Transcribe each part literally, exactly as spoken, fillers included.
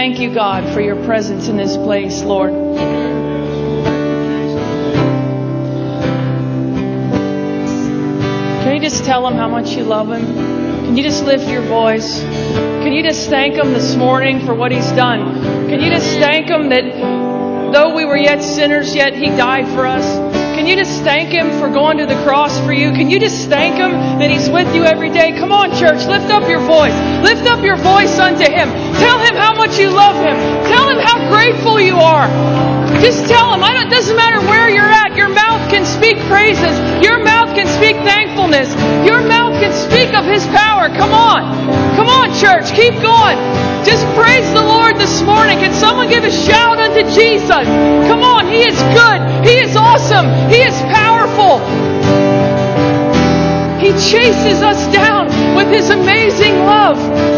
thank you, God, for your presence in this place, Lord. Can you just tell him how much you love him? Can you just lift your voice? Can you just thank him this morning for what he's done? Can you just thank him that though we were yet sinners, yet he died for us? Can you just thank him for going to the cross for you? Can you just thank him that he's with you every day? Come on, church, lift up your voice. Lift up your voice unto him. Tell him how much you love him. Tell him how grateful you are. Just tell him. I don't, it doesn't matter where you're at. Your mouth can speak praises. Your mouth can speak thankfulness. Your mouth can speak of his power. Come on. Come on, church. Keep going. Just praise the Lord this morning. Can someone give a shout unto Jesus? Come on. He is good. He is awesome. He is powerful. He chases us down with his amazing love.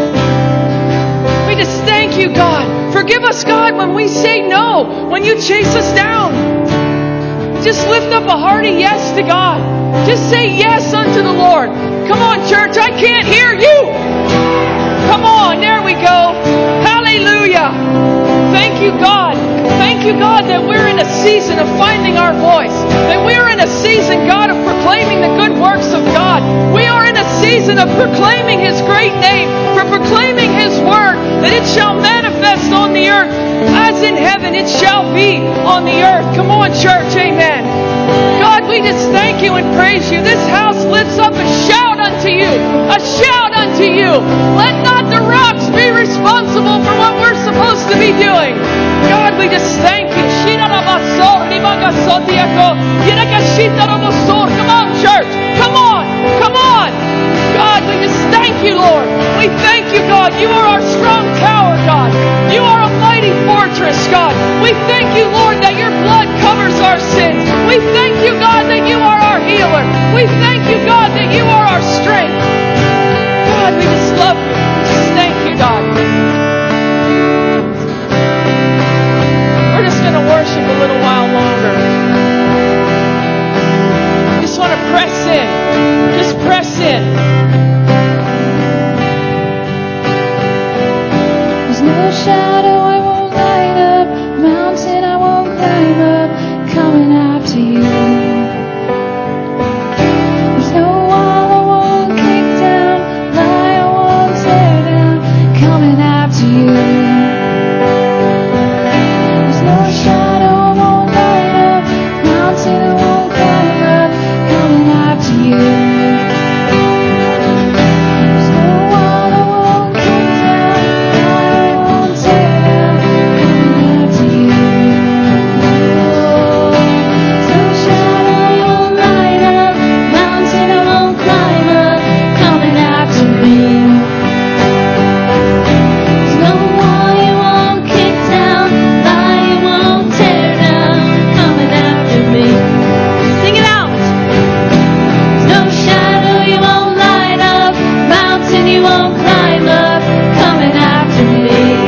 We just thank you, God. Forgive us, God, when we say no, when you chase us down. Just lift up a hearty yes to God. Just say yes unto the Lord. Come on, church. I can't hear you. Come on. There we go. Hallelujah. Thank you, God. Thank you, God, that we're in a season of finding our voice. That we're in a season, God, of proclaiming the good works of God. We are in a season of proclaiming his great name, for proclaiming his word, that it shall manifest on the earth as in heaven it shall be on the earth. Come on, church. Amen. God, we just thank you and praise you. This house lifts up a shout unto you. A shout unto you. Let not the rocks be responsible for what we're supposed to be doing. God, we just thank you. Come on, church. Come on. Come on. God, we just thank you, Lord. We thank you, God. You are our strong tower, God. You are a mighty fortress, God. We thank you, Lord, that your blood covers our sins. We thank you, God, that you are our healer. We thank you, God, that you are our strength. God, we just love you. We just thank you, God. We're just going to worship a little while longer. Just want to press in. Just press in. There's no shadow I won't light up, mountain I won't climb up, coming after you. There's no wall I won't kick down, lie I won't tear down, coming after you. There's no shadow I won't light up, mountain I won't climb up, coming after you. There's no wall I won't kick down, lie I won't tear down, coming after you. There's no shadow I won't light up, mountain I won't climb up, coming after me. There's no wall you won't kick down, lie you won't tear down, coming after me. Sing it out. There's no shadow you won't light up, mountain you won't climb up, coming after me.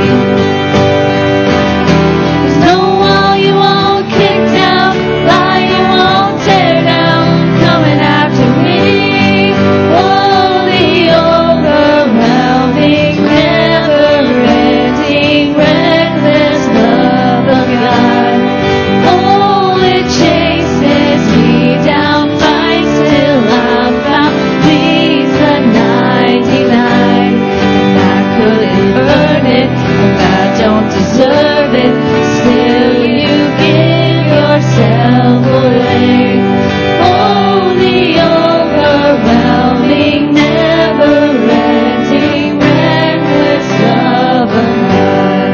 There's no wall you won't kick down, lie you won't tear down, coming after me. Oh, the overwhelming, never-ending, reckless love of God. Oh, it chases me down, fights till I'm found, leaves the ninety-nine. If I couldn't earn it, if I don't deserve it, still you give yourself away. Oh, the overwhelming, never-ending, reckless love of God.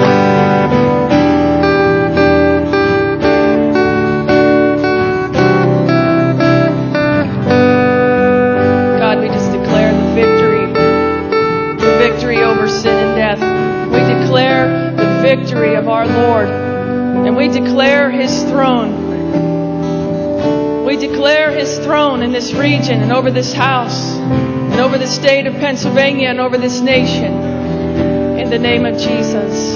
God, we just declare the victory. The victory over sin and death. We declare the victory of our Lord. And we declare his throne. We declare his throne in this region and over this house and over the state of Pennsylvania and over this nation. In the name of Jesus.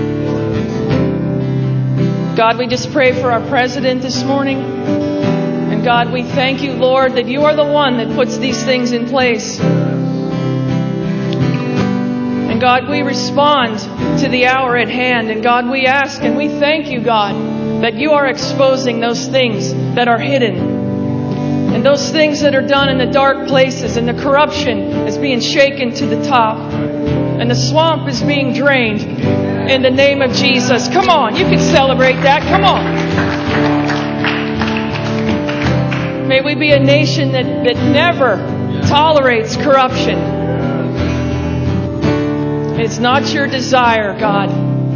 God, we just pray for our president this morning. And God, we thank you, Lord, that you are the one that puts these things in place. And And God, we respond to the hour at hand. And God, we ask and we thank you, God, that you are exposing those things that are hidden. And those things that are done in the dark places, and the corruption is being shaken to the top. And the swamp is being drained in the name of Jesus. Come on, you can celebrate that. Come on. May we be a nation that, that never tolerates corruption. It's not your desire, God.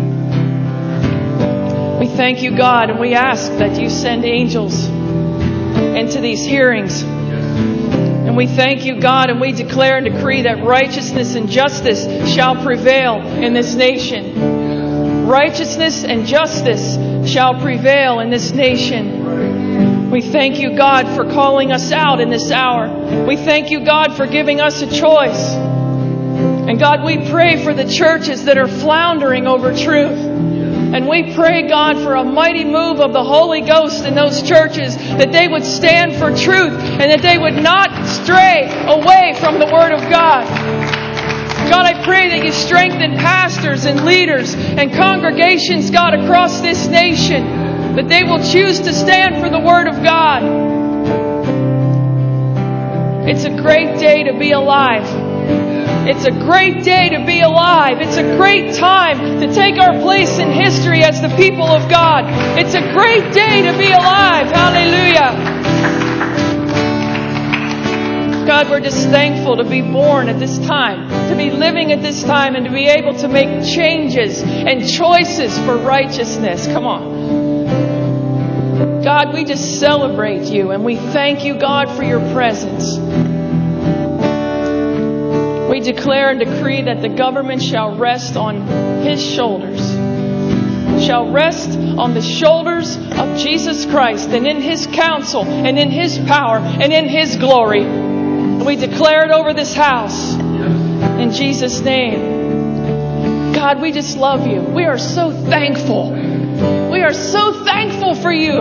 We thank you, God, and we ask that you send angels into these hearings. And we thank you, God, and we declare and decree that righteousness and justice shall prevail in this nation. Righteousness and justice shall prevail in this nation. We thank you, God, for calling us out in this hour. We thank you, God, for giving us a choice. And God, we pray for the churches that are floundering over truth. And we pray, God, for a mighty move of the Holy Ghost in those churches, that they would stand for truth and that they would not stray away from the Word of God. God, I pray that you strengthen pastors and leaders and congregations, God, across this nation, that they will choose to stand for the Word of God. It's a great day to be alive. It's a great day to be alive. It's a great time to take our place in history as the people of God. It's a great day to be alive. Hallelujah. God, we're just thankful to be born at this time, to be living at this time, and to be able to make changes and choices for righteousness. Come on. God, we just celebrate you, and we thank you, God, for your presence. We declare and decree that the government shall rest on His shoulders. Shall rest on the shoulders of Jesus Christ, and in His counsel, and in His power, and in His glory. And we declare it over this house. In Jesus' name. God, we just love you. We are so thankful. We are so thankful for you.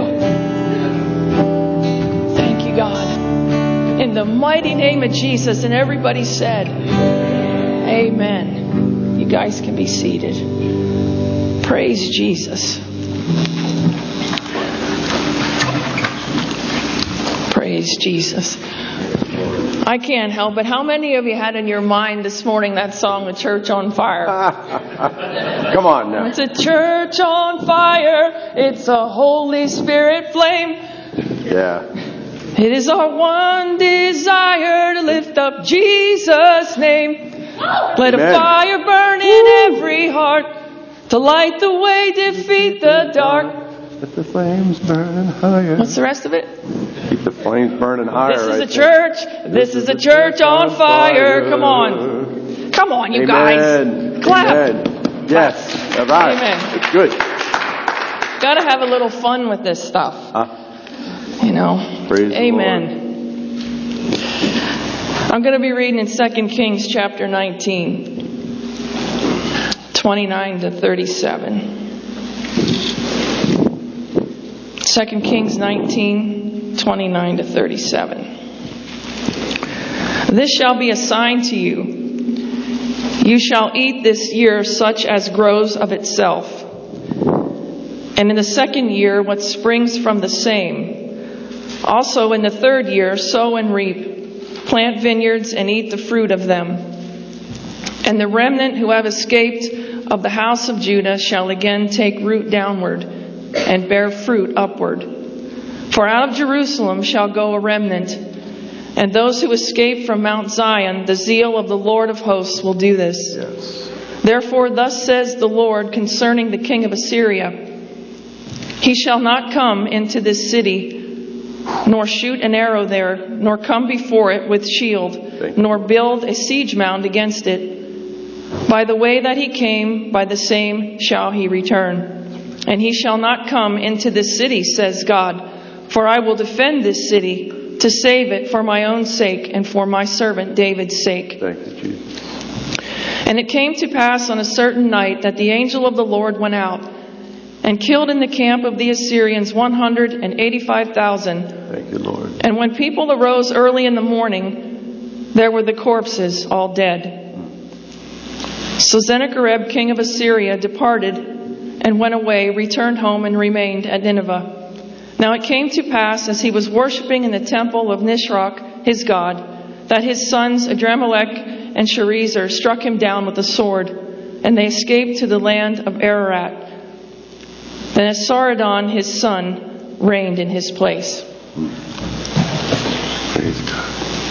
Thank you, God. In the mighty name of Jesus. And everybody said, amen. You guys can be seated. Praise Jesus. Praise Jesus. I can't help it. How many of you had in your mind this morning that song, The Church on Fire? Come on now. It's a church on fire. It's a Holy Spirit flame. Yeah. It is our one desire to lift up Jesus' name. Let Amen. a fire burn in every heart to light the way, defeat the dark. Let the flames burn higher. What's the rest of it? Keep the flames burning higher. This is right a church. This, this is a church on fire. Come on. Come on, you Amen. guys. Clap. Amen. Yes. All right. Amen. It's good. Got to have a little fun with this stuff. Uh, You know. Praise Amen. the Lord. I'm going to be reading in Second Kings chapter nineteen, twenty-nine to thirty-seven. Second Kings nineteen, twenty-nine to thirty-seven. This shall be a sign to you. You shall eat this year such as grows of itself. And in the second year what springs from the same. Also in the third year sow and reap. Plant vineyards and eat the fruit of them. And the remnant who have escaped of the house of Judah shall again take root downward and bear fruit upward. For out of Jerusalem shall go a remnant, and those who escape from Mount Zion, the zeal of the Lord of hosts will do this. Yes. Therefore thus says the Lord concerning the king of Assyria, he shall not come into this city, nor shoot an arrow there, nor come before it with shield, nor build a siege mound against it. By the way that he came, by the same shall he return. And he shall not come into this city, says God, for I will defend this city to save it for my own sake and for my servant David's sake. Thank you, Jesus. And it came to pass on a certain night that the angel of the Lord went out and killed in the camp of the Assyrians one hundred eighty-five thousand. Thank you, Lord. And when people arose early in the morning, there were the corpses all dead. So Sennacherib, king of Assyria, departed and went away, returned home, and remained at Nineveh. Now it came to pass, as he was worshipping in the temple of Nisroch, his god, that his sons Adramelech and Sharezer struck him down with a sword, and they escaped to the land of Ararat. Then Esarhaddon, his son, reigned in his place. Praise God.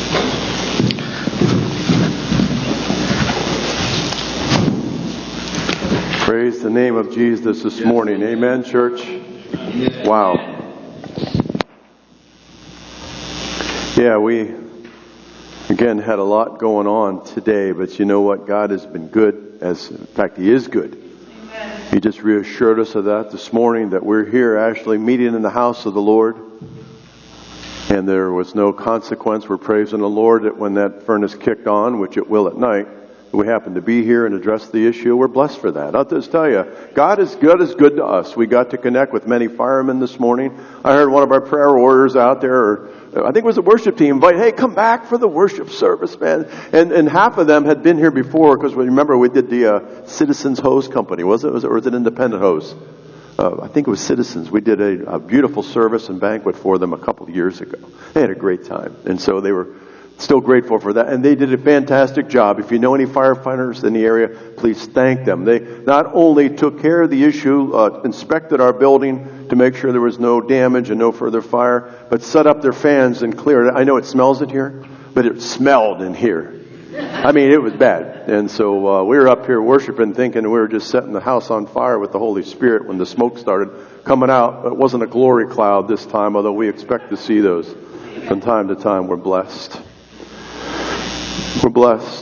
Praise the name of Jesus this morning. Amen, church. Wow. Yeah, we again had a lot going on today, but you know what? God has been good. As in fact, He is good. Amen. He just reassured us of that this morning, that we're here actually meeting in the house of the Lord. And there was no consequence. We're praising the Lord that when that furnace kicked on, which it will at night, we happen to be here and address the issue. We're blessed for that. I'll just tell you, God is good is good to us. We got to connect with many firemen this morning. I heard one of our prayer warriors out there, or I think it was a worship team, invite, hey, come back for the worship service, man. And and half of them had been here before, because we remember we did the uh, Citizens Hose Company. Was it? Was it or was it Independent Hose? Uh, I think it was Citizens. We did a, a beautiful service and banquet for them a couple of years ago. They had a great time. And so they were still grateful for that. And they did a fantastic job. If you know any firefighters in the area, please thank them. They not only took care of the issue, uh, inspected our building to make sure there was no damage and no further fire, but set up their fans and cleared it. I know it smells in here, but it smelled in here. I mean, it was bad. And so uh, we were up here worshiping, thinking we were just setting the house on fire with the Holy Spirit when the smoke started coming out. It wasn't a glory cloud this time, although we expect to see those from time to time. We're blessed. We're blessed.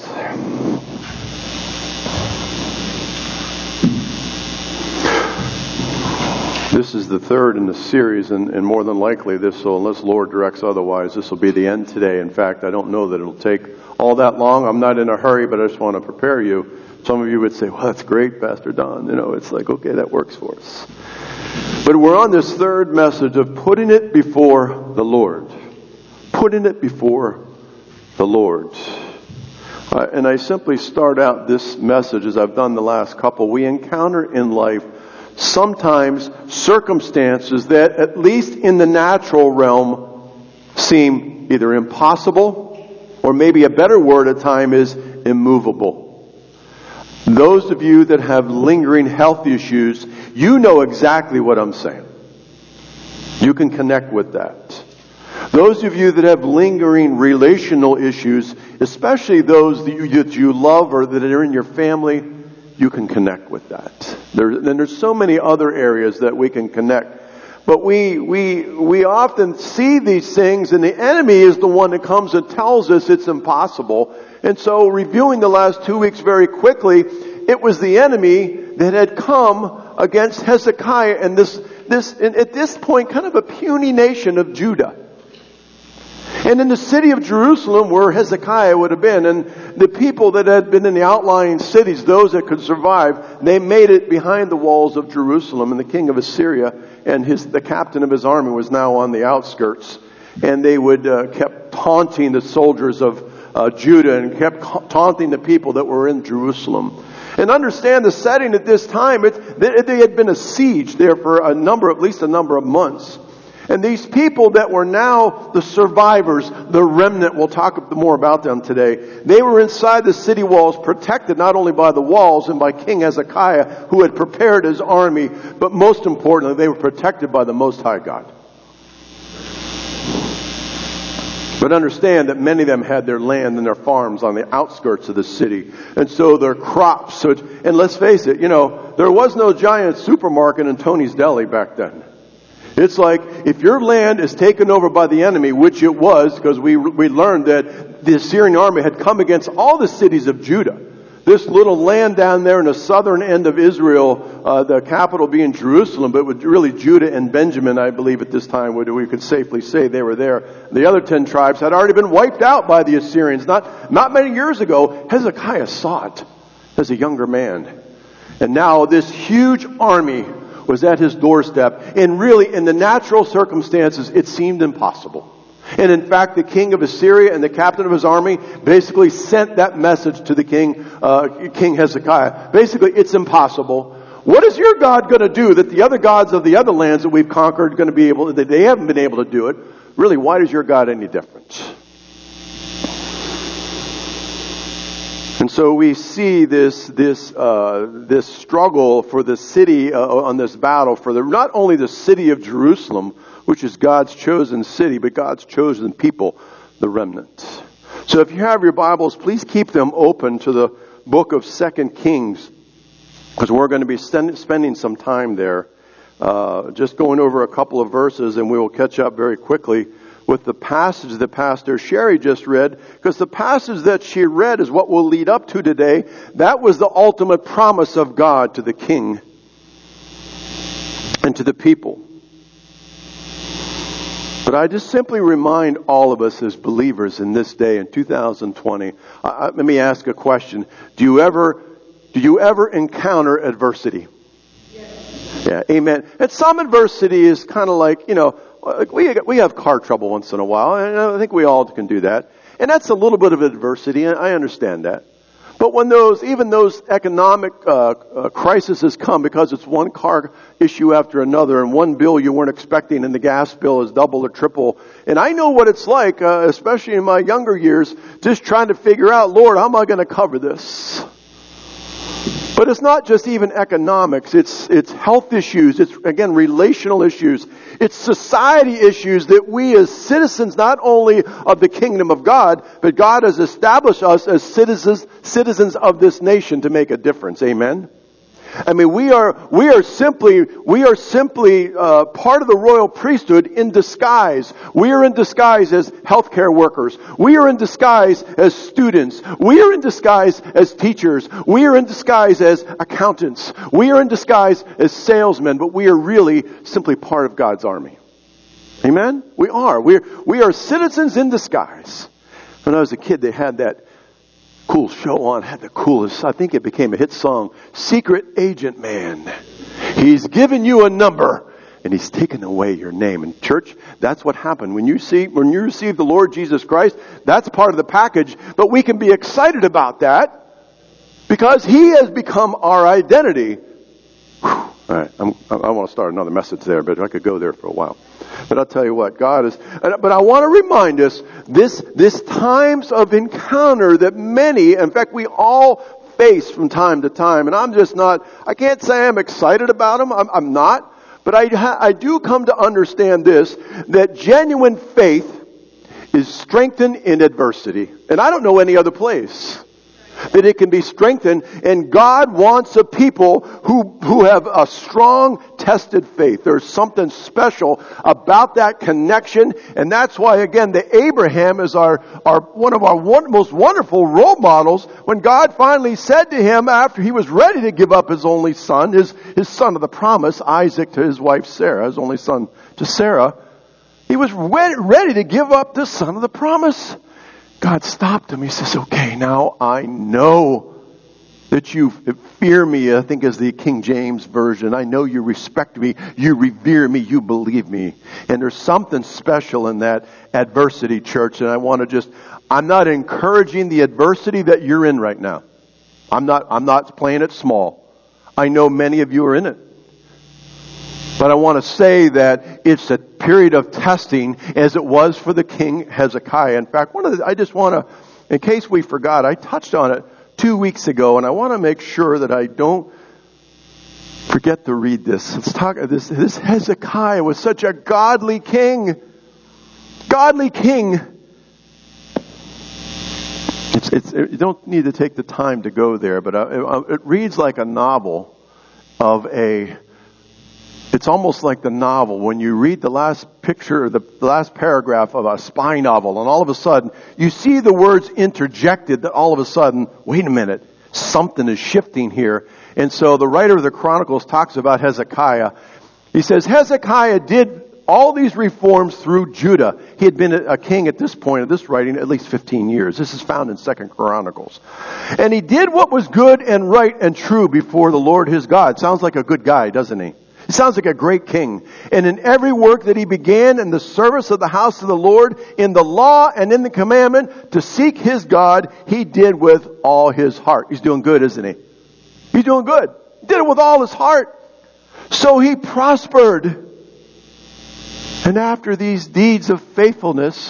This is the third in the series, and, and more than likely this will, unless Lord directs otherwise, this will be the end today. In fact, I don't know that it'll take all that long. I'm not in a hurry, but I just want to prepare you. Some of you would say, well, that's great, Pastor Don. You know, it's like, okay, that works for us. But we're on this third message of putting it before the Lord. Putting it before the Lord. Uh, and I simply start out this message as I've done the last couple. We encounter in life sometimes circumstances that, at least in the natural realm, seem either impossible, or maybe a better word at times is immovable. Those of you that have lingering health issues, you know exactly what I'm saying. You can connect with that. Those of you that have lingering relational issues, especially those that you, that you love or that are in your family, you can connect with that. There, and there's so many other areas that we can connect. But we, we, we often see these things, and the enemy is the one that comes and tells us it's impossible. And so, reviewing the last two weeks very quickly, it was the enemy that had come against Hezekiah and this, this, and at this point, kind of a puny nation of Judah. And in the city of Jerusalem, where Hezekiah would have been, and the people that had been in the outlying cities, those that could survive, they made it behind the walls of Jerusalem. And the king of Assyria and his the captain of his army was now on the outskirts. And they would uh, kept taunting the soldiers of uh, Judah and kept taunting the people that were in Jerusalem. And understand the setting at this time. It, they had been a siege there for a number, at least a number of months. And these people that were now the survivors, the remnant, we'll talk more about them today. They were inside the city walls, protected not only by the walls and by King Hezekiah, who had prepared his army, but most importantly, they were protected by the Most High God. But understand that many of them had their land and their farms on the outskirts of the city. And so their crops, so it, and let's face it, you know, there was no giant supermarket in Tony's Deli back then. It's like, if your land is taken over by the enemy, which it was, because we we learned that the Assyrian army had come against all the cities of Judah. This little land down there in the southern end of Israel, uh, the capital being Jerusalem, but with really Judah and Benjamin, I believe at this time, we could safely say they were there. The other ten tribes had already been wiped out by the Assyrians. Not, not many years ago, Hezekiah saw it as a younger man. And now this huge army was at his doorstep, and really in the natural circumstances it seemed impossible. And in fact, the king of Assyria and the captain of his army basically sent that message to the king, uh, King Hezekiah. Basically, it's impossible. What is your God going to do that the other gods of the other lands that we've conquered going to be able, that they haven't been able to do it? Really, why is your God any different? And so we see this this uh, this struggle for the city uh, on this battle for the not only the city of Jerusalem, which is God's chosen city, but God's chosen people, the remnant. So if you have your Bibles, please keep them open to the book of Second Kings, because we're going to be spending some time there, uh, just going over a couple of verses, and we will catch up very quickly with the passage that Pastor Sherry just read, because the passage that she read is what we'll lead up to today. That was the ultimate promise of God to the king and to the people. But I just simply remind all of us as believers in this day in two thousand twenty, uh, let me ask a question. Do you ever, do you ever encounter adversity? Yes. Yeah, amen. And some adversity is kind of like, you know, we we have car trouble once in a while, and I think we all can do that. And that's a little bit of adversity, and I understand that. But when those, even those economic uh, uh, crises come, because it's one car issue after another, and one bill you weren't expecting, and the gas bill is double or triple. And I know what it's like, uh, especially in my younger years, just trying to figure out, Lord, how am I going to cover this? But it's not just even economics. It's it's health issues. It's, again, relational issues. It's society issues that we as citizens, not only of the kingdom of God, but God has established us as citizens citizens of this nation to make a difference. Amen? I mean, we are we are simply we are simply uh, part of the royal priesthood in disguise. We are in disguise as healthcare workers. We are in disguise as students. We are in disguise as teachers. We are in disguise as accountants. We are in disguise as salesmen. But we are really simply part of God's army. Amen? We are. We are, we are citizens in disguise. When I was a kid, they had that cool show on, had the coolest, I think it became a hit song, Secret Agent Man. He's given you a number and he's taken away your name. And church, that's what happened. When you see, when you receive the Lord Jesus Christ, that's part of the package, but we can be excited about that because He has become our identity. Whew. All right, I'm, I want to start another message there, but I could go there for a while. But I'll tell you what, God is, but I want to remind us, this, this times of encounter that many, in fact, we all face from time to time, and I'm just not, I can't say I'm excited about them, I'm, I'm not, but I, I do come to understand this, that genuine faith is strengthened in adversity. And I don't know any other place that it can be strengthened, and God wants a people who who have a strong, tested faith. There's something special about that connection, and that's why, again, the Abraham is our, our one of our one, most wonderful role models. When God finally said to him, after he was ready to give up his only son, his, his son of the promise, Isaac, to his wife Sarah, his only son to Sarah, he was ready to give up the son of the promise. God stopped him. He says, okay, now I know that you fear me, I think is the King James Version. I know you respect me, you revere me, you believe me. And there's something special in that adversity, church. And I want to just, I'm not encouraging the adversity that you're in right now. I'm not, I'm not playing it small. I know many of you are in it. But I want to say that it's a period of testing as it was for the king Hezekiah. In fact, one of the, I just want to, in case we forgot, I touched on it two weeks ago, and I want to make sure that I don't forget to read this. Let's talk, this, this Hezekiah was such a godly king. Godly king. It's, it's, you don't need to take the time to go there, but uh, it, it reads like a novel of a, it's almost like the novel when you read the last picture, the last paragraph of a spy novel, and all of a sudden you see the words interjected that all of a sudden, wait a minute, something is shifting here. And so the writer of the Chronicles talks about Hezekiah. He says, Hezekiah did all these reforms through Judah. He had been a king at this point of this writing at least fifteen years. This is found in Second Chronicles. And he did what was good and right and true before the Lord his God. Sounds like a good guy, doesn't he? He sounds like a great king. And in every work that he began in the service of the house of the Lord, in the law and in the commandment, to seek his God, he did with all his heart. He's doing good, isn't he? He's doing good. He did it with all his heart. So he prospered. And after these deeds of faithfulness,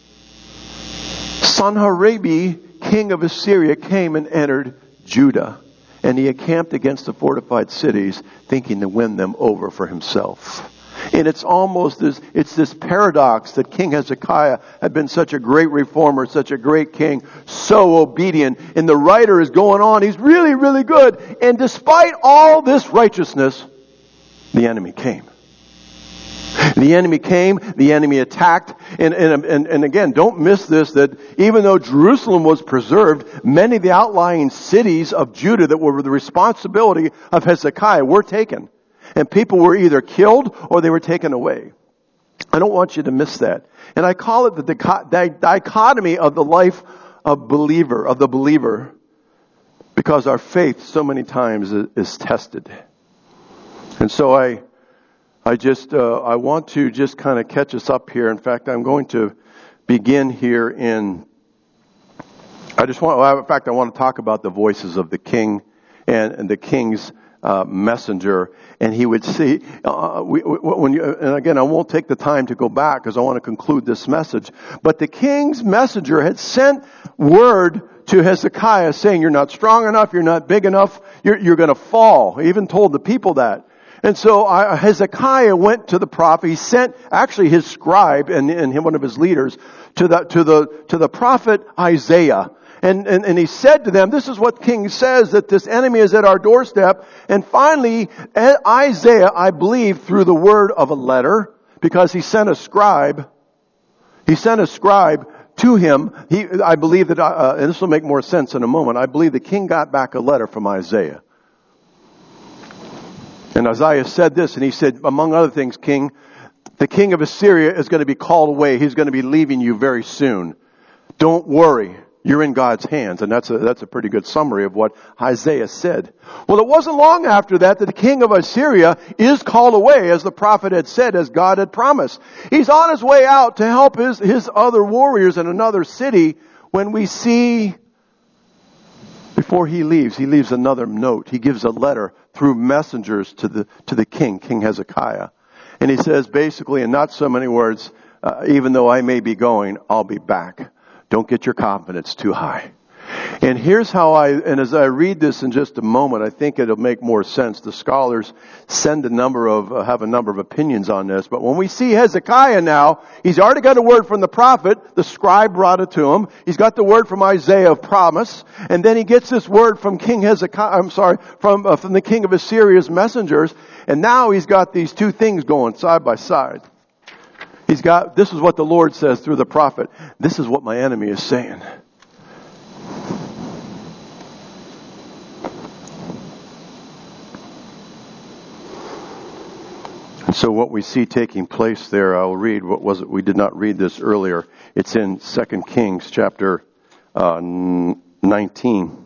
Sanherib, king of Assyria, came and entered Judah. And he encamped against the fortified cities, thinking to win them over for himself. And it's almost this, it's this paradox that King Hezekiah had been such a great reformer, such a great king, so obedient. And the writer is going on, he's really, really good. And despite all this righteousness, the enemy came. The enemy came, the enemy attacked, and, and, and, and again, don't miss this, that even though Jerusalem was preserved, many of the outlying cities of Judah that were the responsibility of Hezekiah were taken. And people were either killed or they were taken away. I don't want you to miss that. And I call it the dichot- dichotomy of the life of believer, of the believer, because our faith so many times is, is tested. And so I I just, uh, I want to just kind of catch us up here. In fact, I'm going to begin here in, I just want, well, in fact, I want to talk about the voices of the king and, and the king's uh, messenger. And he would see, uh, we, when you, and again, I won't take the time to go back because I want to conclude this message. But the king's messenger had sent word to Hezekiah saying, you're not strong enough, you're not big enough, you're, you're going to fall. He even told the people that. And so uh, Hezekiah went to the prophet. He sent actually his scribe and, and one of his leaders to the to the to the prophet Isaiah. And, and and he said to them, "This is what King says, that this enemy is at our doorstep." And finally, Isaiah, I believe, through the word of a letter, because he sent a scribe. He sent a scribe to him. He, I believe that, uh, and this will make more sense in a moment. I believe the king got back a letter from Isaiah. And Isaiah said this, and he said, among other things, King, the king of Assyria is going to be called away. He's going to be leaving you very soon. Don't worry. You're in God's hands. And that's a, that's a pretty good summary of what Isaiah said. Well, it wasn't long after that that the king of Assyria is called away, as the prophet had said, as God had promised. He's on his way out to help his, his other warriors in another city when we see, before he leaves, he leaves another note. He gives a letter through messengers to the to the king, King Hezekiah. And he says basically, in not so many words, uh, even though I may be going, I'll be back. Don't get your confidence too high. And here's how I, and as I read this in just a moment, I think it'll make more sense. The scholars send a number of, uh, have a number of opinions on this. But when we see Hezekiah now, he's already got a word from the prophet. The scribe brought it to him. He's got the word from Isaiah of promise. And then he gets this word from King Hezekiah, I'm sorry, from, uh, from the king of Assyria's messengers. And now he's got these two things going side by side. He's got, this is what the Lord says through the prophet. This is what my enemy is saying. So what we see taking place there, I'll read, what was it? We did not read this earlier. It's in Second Kings chapter uh, nineteen,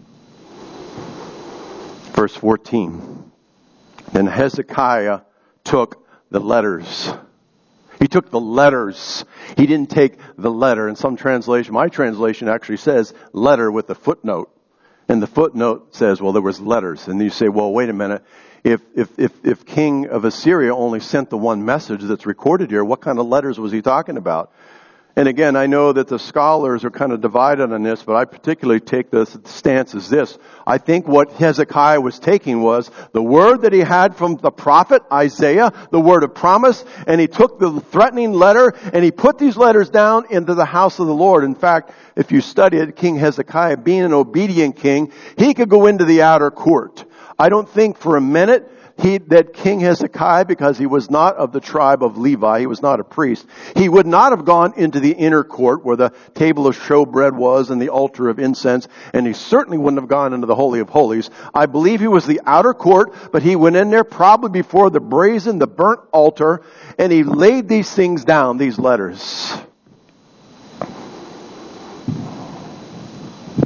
verse fourteen. Then Hezekiah took the letters. He took the letters. He didn't take the letter. In some translation, my translation actually says letter with a footnote. And the footnote says, well, there was letters. And you say, well, wait a minute. If, if, if, if King of Assyria only sent the one message that's recorded here, what kind of letters was he talking about? And again, I know that the scholars are kind of divided on this, but I particularly take the stance as this. I think what Hezekiah was taking was the word that he had from the prophet Isaiah, the word of promise, and he took the threatening letter and he put these letters down into the house of the Lord. In fact, if you study it, King Hezekiah, being an obedient king, he could go into the outer court. I don't think for a minute he, that King Hezekiah, because he was not of the tribe of Levi, he was not a priest, he would not have gone into the inner court where the table of showbread was and the altar of incense, and he certainly wouldn't have gone into the Holy of Holies. I believe he was the outer court, but he went in there probably before the brazen, the burnt altar, and he laid these things down, these letters.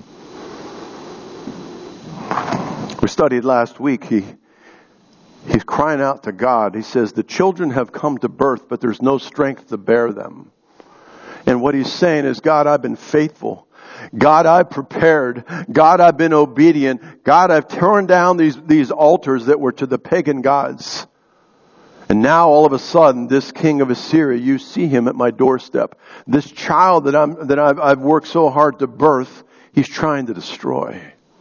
We studied last week, he He's crying out to God. He says, the children have come to birth, but there's no strength to bear them. And what he's saying is, God, I've been faithful. God, I've prepared. God, I've been obedient. God, I've torn down these, these altars that were to the pagan gods. And now all of a sudden, this king of Assyria, you see him at my doorstep. This child that I'm, that I've, I've worked so hard to birth, he's trying to destroy.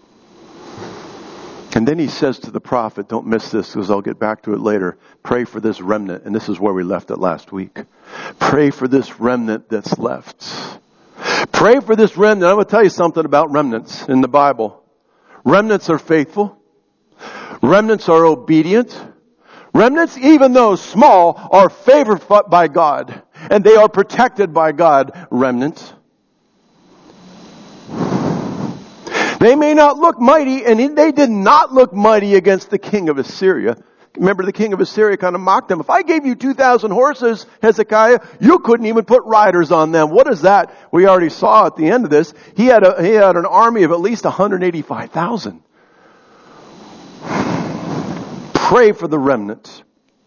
And then he says to the prophet, don't miss this because I'll get back to it later. Pray for this remnant. And this is where we left it last week. Pray for this remnant that's left. Pray for this remnant. I'm going to tell you something about remnants in the Bible. Remnants are faithful. Remnants are obedient. Remnants, even though small, are favored by God. And they are protected by God. Remnants. They may not look mighty, and they did not look mighty against the king of Assyria. Remember, the king of Assyria kind of mocked them. If I gave you two thousand horses, Hezekiah, you couldn't even put riders on them. What is that? We already saw at the end of this. He had a, he had an army of at least one hundred eighty-five thousand. Pray for the remnants.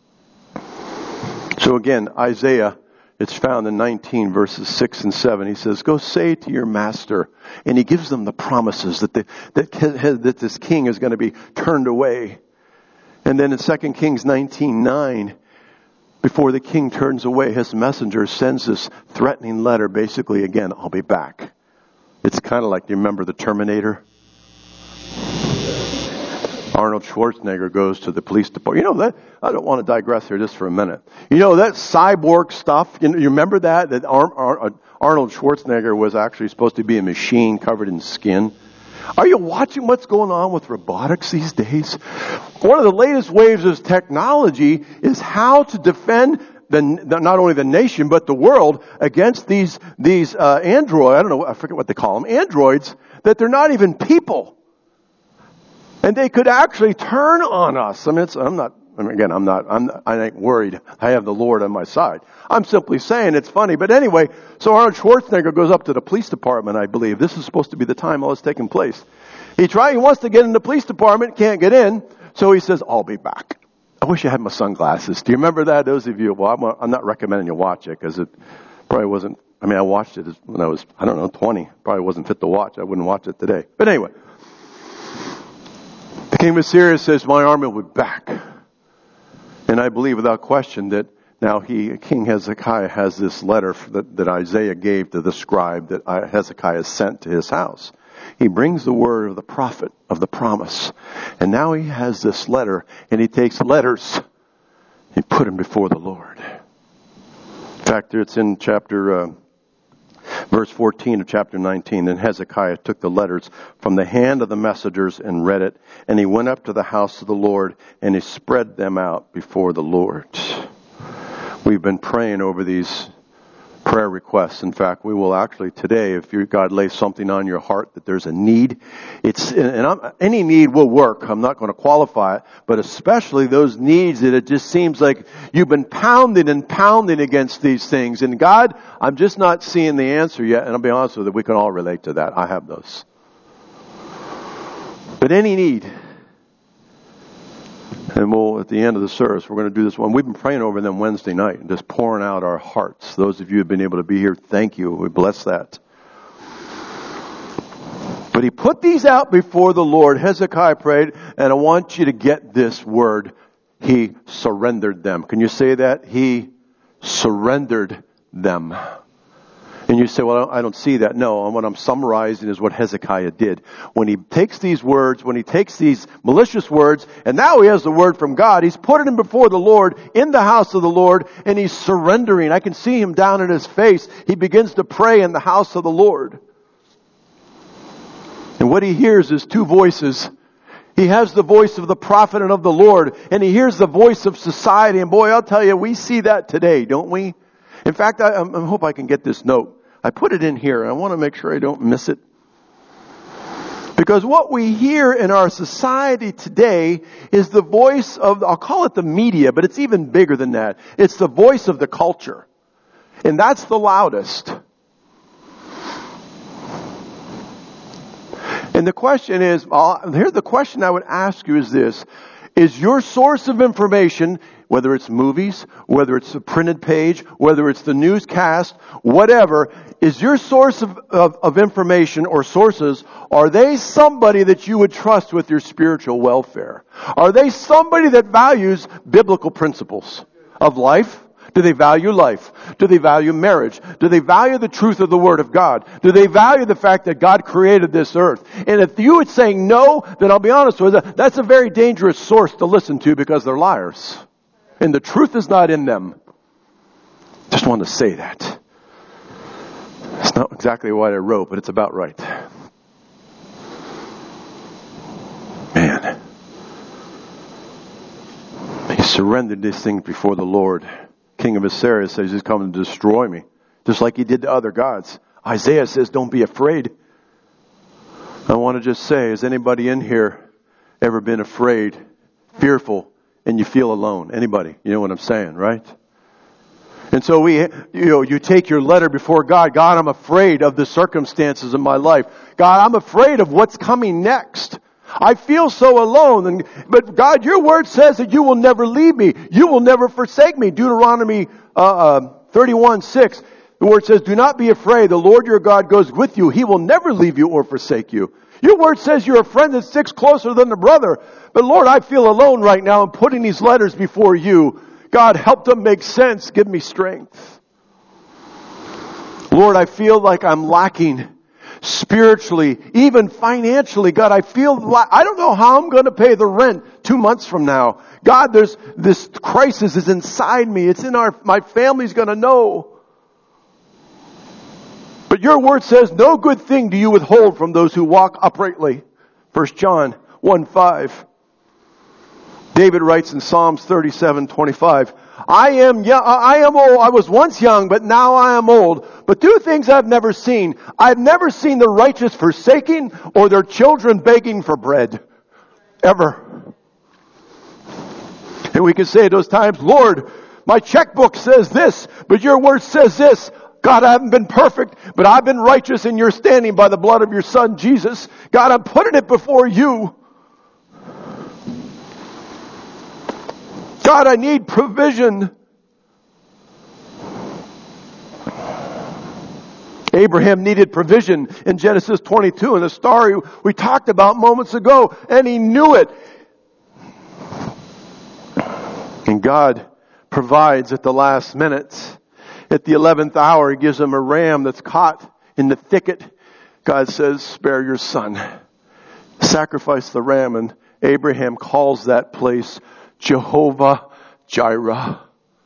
So again, Isaiah, it's found in nineteen verses six and seven. He says, go say to your master. And he gives them the promises that, the, that, that this king is going to be turned away. And then in Second Kings nineteen nine, before the king turns away, his messenger sends this threatening letter. Basically, again, I'll be back. It's kind of like, do you remember the Terminator? Arnold Schwarzenegger goes to the police department. You know that, I don't want to digress here just for a minute. You know that cyborg stuff, you, know, you remember that? That Ar- Ar- Arnold Schwarzenegger was actually supposed to be a machine covered in skin. Are you watching what's going on with robotics these days? One of the latest waves of technology is how to defend the, not only the nation, but the world against these, these, uh, android, I don't know, I forget what they call them, androids, that they're not even people. And they could actually turn on us. I mean, it's, I'm not, I mean, again, I'm not, I'm, I ain't worried. I have the Lord on my side. I'm simply saying it's funny. But anyway, so Arnold Schwarzenegger goes up to the police department, I believe. This is supposed to be the time all this taking place. He try, he wants to get in the police department, can't get in. So he says, I'll be back. I wish I had my sunglasses. Do you remember that? Those of you, well, I'm, I'm not recommending you watch it because it probably wasn't, I mean, I watched it when I was, I don't know, twenty. Probably wasn't fit to watch. I wouldn't watch it today. But anyway. The king of Assyria says, my army will be back. And I believe without question that now he, King Hezekiah has this letter that, that Isaiah gave to the scribe that Hezekiah sent to his house. He brings the word of the prophet of the promise. And now he has this letter, and he takes letters and put them before the Lord. In fact, it's in chapter... Uh, Verse fourteen of chapter nineteen, then Hezekiah took the letters from the hand of the messengers and read it. And he went up to the house of the Lord and he spread them out before the Lord. We've been praying over these prayer requests. In fact, we will actually today, if you, God lays something on your heart that there's a need, it's and I'm, any need will work. I'm not going to qualify it, but especially those needs that it just seems like you've been pounding and pounding against these things. And God, I'm just not seeing the answer yet. And I'll be honest with you, we can all relate to that. I have those. But any need. And we'll, at the end of the service, we're going to do this one. We've been praying over them Wednesday night and just pouring out our hearts. Those of you who have been able to be here, thank you. We bless that. But he put these out before the Lord. Hezekiah prayed, and I want you to get this word. He surrendered them. Can you say that? He surrendered them. And you say, well, I don't see that. No, and what I'm summarizing is what Hezekiah did. When he takes these words, when he takes these malicious words, and now he has the word from God, he's putting them before the Lord, in the house of the Lord, and he's surrendering. I can see him down in his face. He begins to pray in the house of the Lord. And what he hears is two voices. He has the voice of the prophet and of the Lord, and he hears the voice of society. And boy, I'll tell you, we see that today, don't we? In fact, I, I hope I can get this note. I put it in here, and I want to make sure I don't miss it. Because what we hear in our society today is the voice of, I'll call it the media, but it's even bigger than that. It's the voice of the culture. And that's the loudest. And the question is, here's the question I would ask you is this. Is your source of information, whether it's movies, whether it's a printed page, whether it's the newscast, whatever, is your source of, of, of information or sources, are they somebody that you would trust with your spiritual welfare? Are they somebody that values biblical principles of life? Do they value life? Do they value marriage? Do they value the truth of the Word of God? Do they value the fact that God created this earth? And if you would say no, then I'll be honest with you, that's a very dangerous source to listen to because they're liars. And the truth is not in them. Just wanted to say that. It's not exactly what I wrote, but it's about right. Man. He surrendered these things before the Lord. King of Assyria says he's coming to destroy me, just like he did to other gods. Isaiah says, don't be afraid. I want to just say, has anybody in here ever been afraid, fearful, and you feel alone? Anybody? You know what I'm saying, right? And so we, you know, you take your letter before God. God, I'm afraid of the circumstances of my life. God, I'm afraid of what's coming next. I feel so alone. And, but God, your word says that you will never leave me. You will never forsake me. Deuteronomy uh, uh, thirty-one six. The word says, do not be afraid. The Lord your God goes with you. He will never leave you or forsake you. Your word says you're a friend that sticks closer than a brother. But Lord, I feel alone right now. I'm putting these letters before you. God, help them make sense. Give me strength. Lord, I feel like I'm lacking spiritually, even financially. God, I feel like, I don't know how I'm going to pay the rent two months from now. God, there's this crisis is inside me. It's in our, my family's going to know. But your word says, no good thing do you withhold from those who walk uprightly. First John one five. David writes in Psalms thirty-seven twenty-five, I am young, I am old. I was once young, but now I am old. But do things I've never seen. I've never seen the righteous forsaking or their children begging for bread. Ever. And we can say at those times, Lord, my checkbook says this, but your word says this. God, I haven't been perfect, but I've been righteous and you're standing by the blood of your Son, Jesus. God, I'm putting it before you. God, I need provision. Abraham needed provision in Genesis twenty-two in the story we talked about moments ago, and he knew it. And God provides at the last minute. At the eleventh hour, he gives him a ram that's caught in the thicket. God says, spare your son. Sacrifice the ram, and Abraham calls that place Jehovah Jireh.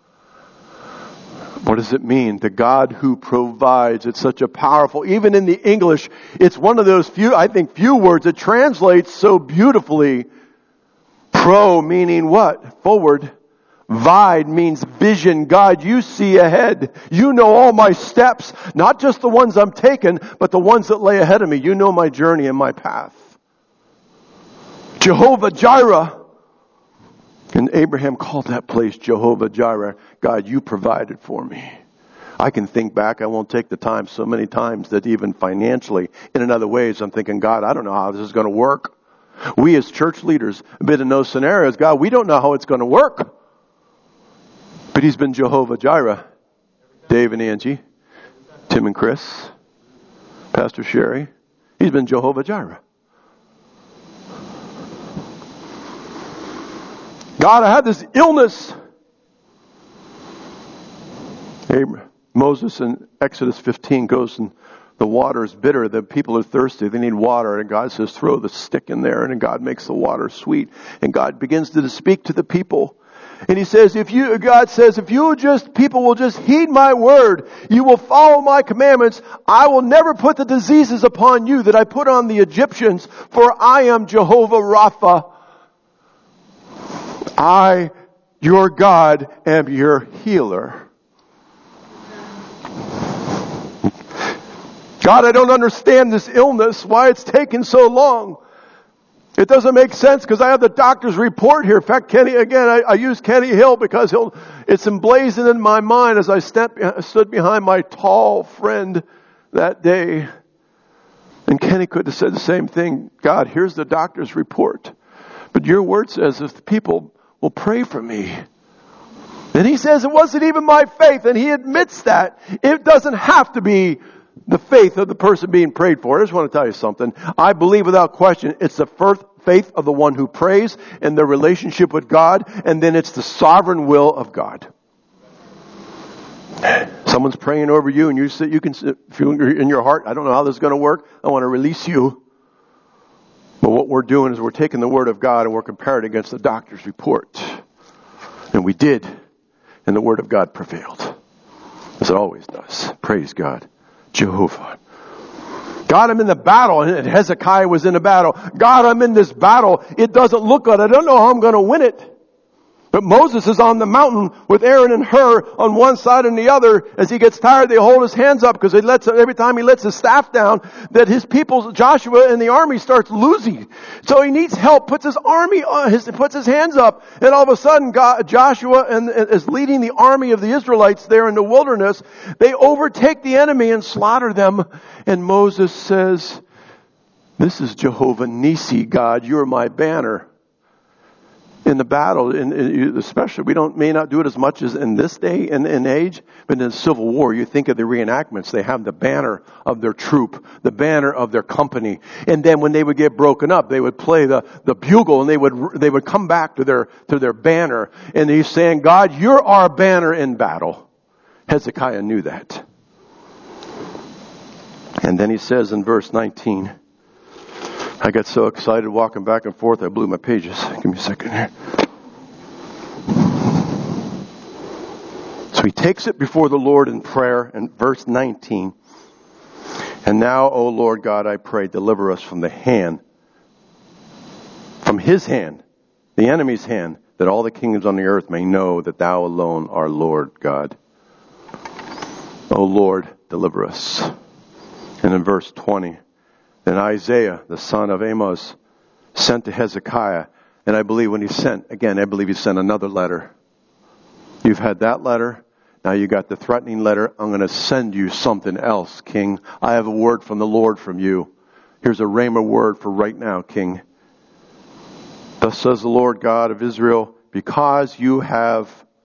What does it mean? The God who provides. It's such a powerful, even in the English, it's one of those few, I think, few words that translates so beautifully. Pro meaning what? Forward. Vide means vision. God, you see ahead. You know all my steps, not just the ones I'm taking, but the ones that lay ahead of me. You know my journey and my path. Jehovah Jireh. And Abraham called that place Jehovah Jireh. God, you provided for me. I can think back. I won't take the time so many times that even financially, and in other ways, I'm thinking, God, I don't know how this is going to work. We as church leaders have been in those scenarios. God, we don't know how it's going to work. But he's been Jehovah Jireh. Dave and Angie, Tim and Chris, Pastor Sherry. He's been Jehovah Jireh. God, I had this illness. Abraham, Moses in Exodus fifteen goes and the water is bitter. The people are thirsty. They need water. And God says, throw the stick in there. And God makes the water sweet. And God begins to speak to the people. And he says, if you, God says, if you just, people will just heed my word, you will follow my commandments, I will never put the diseases upon you that I put on the Egyptians, for I am Jehovah Rapha. I, your God, am your healer. God, I don't understand this illness, why it's taken so long. It doesn't make sense because I have the doctor's report here. In fact, Kenny, again, I, I use Kenny Hill because he'll, it's emblazoned in my mind as I step, stood behind my tall friend that day. And Kenny could have said the same thing. God, here's the doctor's report. But your word says if the people will pray for me. And he says it wasn't even my faith, and he admits that. It doesn't have to be the faith of the person being prayed for. I just want to tell you something. I believe without question it's the first faith of the one who prays and their relationship with God, and then it's the sovereign will of God. Someone's praying over you, and you sit, you can feel in your heart, I don't know how this is going to work. I want to release you. But what we're doing is we're taking the word of God and we're comparing it against the doctor's report. And we did. And the word of God prevailed. As it always does. Praise God. Jehovah. God, I'm in the battle. And Hezekiah was in the battle. God, I'm in this battle. It doesn't look good. I don't know how I'm going to win it. But Moses is on the mountain with Aaron and Hur on one side and the other. As he gets tired, they hold his hands up because he lets, every time he lets his staff down, that his people, Joshua and the army, starts losing. So he needs help, puts his army on his, puts his hands up, and all of a sudden God, Joshua and, is leading the army of the Israelites there in the wilderness. They overtake the enemy and slaughter them. And Moses says, this is Jehovah Nissi, God, you're my banner. In the battle, in, in, especially, we don't may not do it as much as in this day and in, in age, but in the Civil War, you think of the reenactments. They have the banner of their troop, the banner of their company, and then when they would get broken up, they would play the, the bugle, and they would they would come back to their to their banner. And he's saying, "God, you're our banner in battle." Hezekiah knew that, and then he says in verse nineteen. I got so excited walking back and forth, I blew my pages. Give me a second here. So he takes it before the Lord in prayer in verse nineteen. And now, O Lord God, I pray, deliver us from the hand, from his hand, the enemy's hand, that all the kingdoms on the earth may know that thou alone art Lord God. O Lord, deliver us. And in verse twenty, then Isaiah, the son of Amos, sent to Hezekiah. And I believe when he sent, again, I believe he sent another letter. You've had that letter. Now you got the threatening letter. I'm going to send you something else, King. I have a word from the Lord from you. Here's a rhema word for right now, King. Thus says the Lord God of Israel, because you have...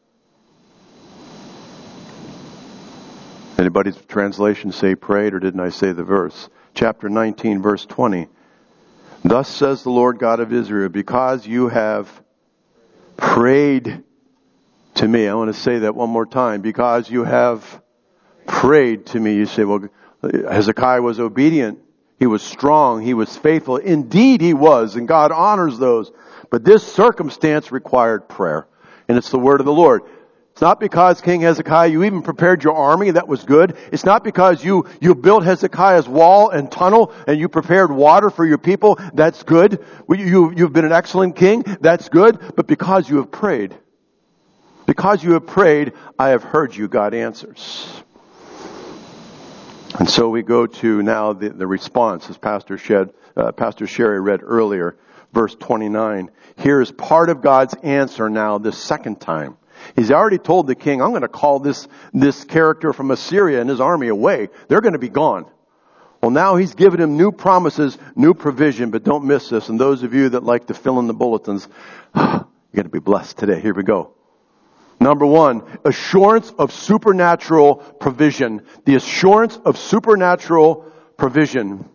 Anybody's translation say prayed, or didn't I say the verse? Chapter nineteen, verse twenty. Thus says the Lord God of Israel, because you have prayed to me. I want to say that one more time. Because you have prayed to me. You say, well, Hezekiah was obedient. He was strong. He was faithful. Indeed he was, and God honors those. But this circumstance required prayer. And it's the word of the Lord. It's not because, King Hezekiah, you even prepared your army. That was good. It's not because you, you built Hezekiah's wall and tunnel and you prepared water for your people. That's good. You, you've been an excellent king. That's good. But because you have prayed. Because you have prayed, I have heard you, God answers. And so we go to now the, the response, as Pastor, Shed, uh, Pastor Sherry read earlier, verse twenty-nine. Here is part of God's answer now this second time. He's already told the king, I'm going to call this, this character from Assyria and his army away. They're going to be gone. Well, now he's given him new promises, new provision, but don't miss this. And those of you that like to fill in the bulletins, you're going to be blessed today. Here we go. Number one, assurance of supernatural provision. The assurance of supernatural provision.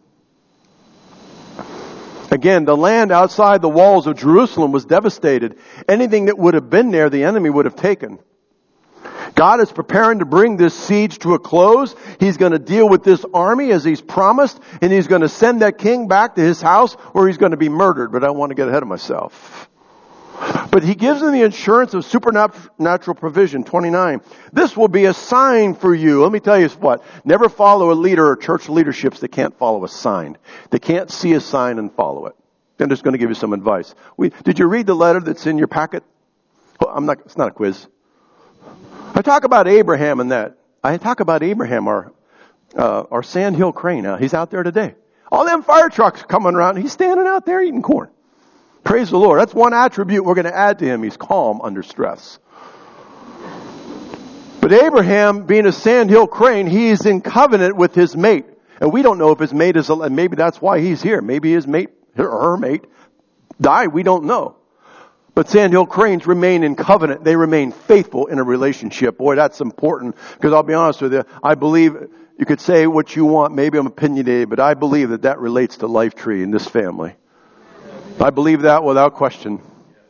Again, the land outside the walls of Jerusalem was devastated. Anything that would have been there, the enemy would have taken. God is preparing to bring this siege to a close. He's going to deal with this army as he's promised, and he's going to send that king back to his house where he's going to be murdered. But I don't want to get ahead of myself. But he gives them the assurance of supernatural provision. twenty-nine. This will be a sign for you. Let me tell you what. Never follow a leader or church leaderships that can't follow a sign. They can't see a sign and follow it. I'm just going to give you some advice. We, did you read the letter that's in your packet? Well, I'm not, it's not a quiz. I talk about Abraham and that. I talk about Abraham, our, uh, our Sandhill crane. Now, he's out there today. All them fire trucks coming around. He's standing out there eating corn. Praise the Lord. That's one attribute we're going to add to him. He's calm under stress. But Abraham, being a sandhill crane, he is in covenant with his mate. And we don't know if his mate is, and maybe that's why he's here. Maybe his mate, or her mate, die, we don't know. But Sandhill Cranes remain in covenant. They remain faithful in a relationship. Boy, that's important. Because I'll be honest with you, I believe, you could say what you want, maybe I'm opinionated, but I believe that that relates to Life Tree in this family. I believe that without question.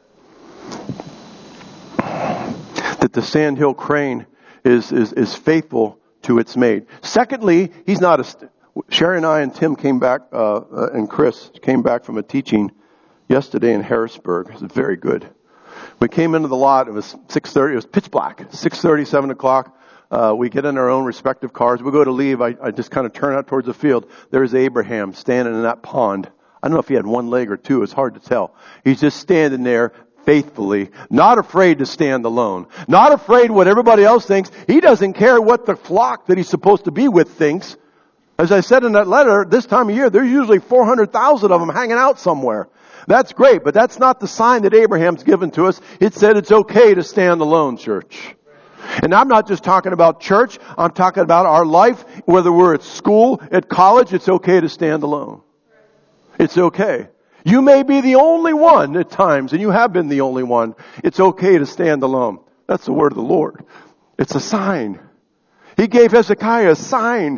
That the Sandhill Crane is, is, is faithful to its mate. Secondly, he's not a... Sherry and I and Tim came back, uh, uh, and Chris came back from a teaching yesterday in Harrisburg. It was very good. We came into the lot. It was six thirty. It was pitch black. six thirty, seven o'clock. Uh, we get in our own respective cars. We go to leave. I, I just kind of turn out towards the field. There's Abraham standing in that pond. I don't know if he had one leg or two. It's hard to tell. He's just standing there faithfully, not afraid to stand alone, not afraid what everybody else thinks. He doesn't care what the flock that he's supposed to be with thinks. As I said in that letter, this time of year, there's usually four hundred thousand of them hanging out somewhere. That's great, but that's not the sign that Abraham's given to us. It said it's okay to stand alone, church. And I'm not just talking about church. I'm talking about our life, whether we're at school, at college, it's okay to stand alone. It's okay. You may be the only one at times, and you have been the only one. It's okay to stand alone. That's the word of the Lord. It's a sign. He gave Hezekiah a sign.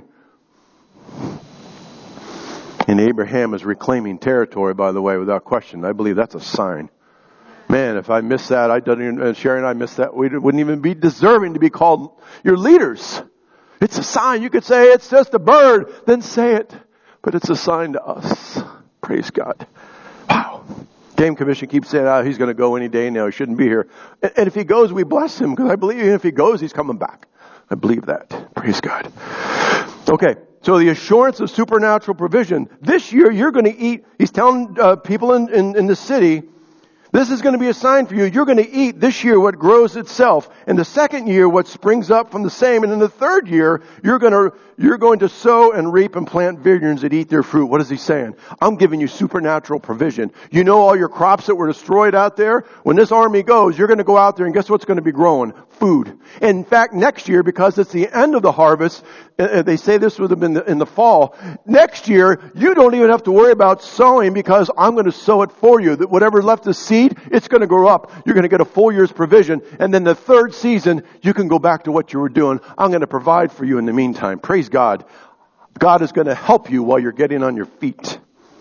And Abraham is reclaiming territory, by the way, without question. I believe that's a sign. Man, if I miss that, I don't even, uh, Sherry and I missed that, we wouldn't even be deserving to be called your leaders. It's a sign. You could say it's just a bird, then say it. But it's a sign to us. Praise God. Wow. Game Commission keeps saying, oh, he's going to go any day now. He shouldn't be here. And, and if he goes, we bless him, because I believe even if he goes, he's coming back. I believe that. Praise God. Okay. So the assurance of supernatural provision. This year you're going to eat. He's telling uh, people in, in, in the city, this is going to be a sign for you. You're going to eat this year what grows itself. And the second year what springs up from the same. And in the third year, you're going to, you're going to sow and reap and plant vineyards that eat their fruit. What is he saying? I'm giving you supernatural provision. You know all your crops that were destroyed out there? When this army goes, you're going to go out there and guess what's going to be growing? Food. And in fact, next year, because it's the end of the harvest, uh, they say this would have been in the fall. Next year, you don't even have to worry about sowing because I'm going to sow it for you. That whatever left the seed, it's going to grow up. You're going to get a full year's provision. And then the third season, you can go back to what you were doing. I'm going to provide for you in the meantime. Praise God. God is going to help you while you're getting on your feet.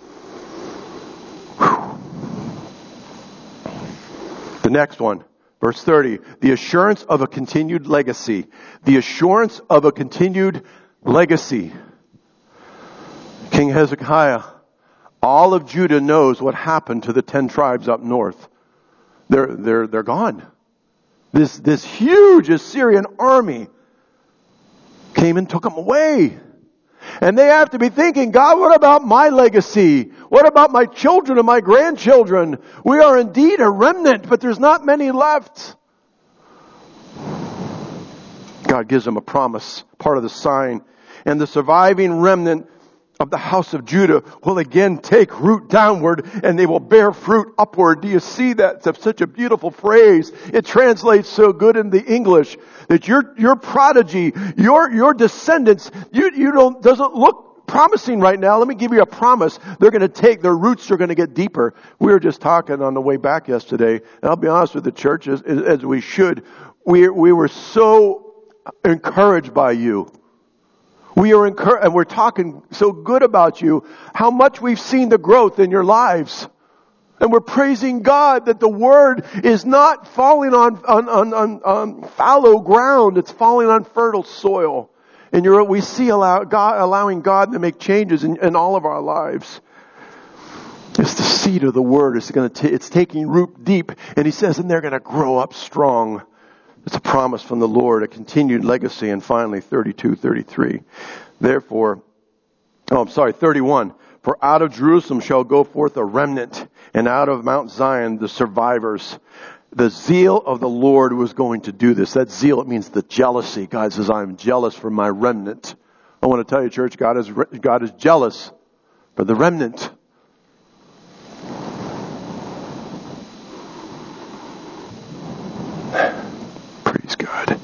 Whew. The next one. Verse thirty, the assurance of a continued legacy. The assurance of a continued legacy. King Hezekiah, all of Judah knows what happened to the ten tribes up north. They're, they're, they're gone. This, this huge Assyrian army came and took them away. And they have to be thinking, God, what about my legacy? What about my children and my grandchildren? We are indeed a remnant, but there's not many left. God gives them a promise, part of the sign. And the surviving remnant of the house of Judah will again take root downward and they will bear fruit upward. Do you see that? It's such a beautiful phrase. It translates so good in the English that your, your prodigy, your, your descendants, you, you don't, doesn't look promising right now. Let me give you a promise. They're going to take, their roots are going to get deeper. We were just talking on the way back yesterday, and I'll be honest with the church, as, as we should. We, we were so encouraged by you. We are encouraged, and we're talking so good about you, how much we've seen the growth in your lives. And we're praising God that the word is not falling on, on, on, on, on fallow ground. It's falling on fertile soil. And you're, we see allow, God, allowing God to make changes in, in all of our lives. It's the seed of the word. It's going to, it's taking root deep. And he says, and they're going to grow up strong. It's a promise from the Lord, a continued legacy. And finally, thirty-two, thirty-three. Therefore, oh, I'm sorry, thirty-one. For out of Jerusalem shall go forth a remnant, and out of Mount Zion the survivors. The zeal of the Lord was going to do this. That zeal, it means the jealousy. God says, I'm jealous for my remnant. I want to tell you, church, God is, God is jealous for the remnant. Praise God.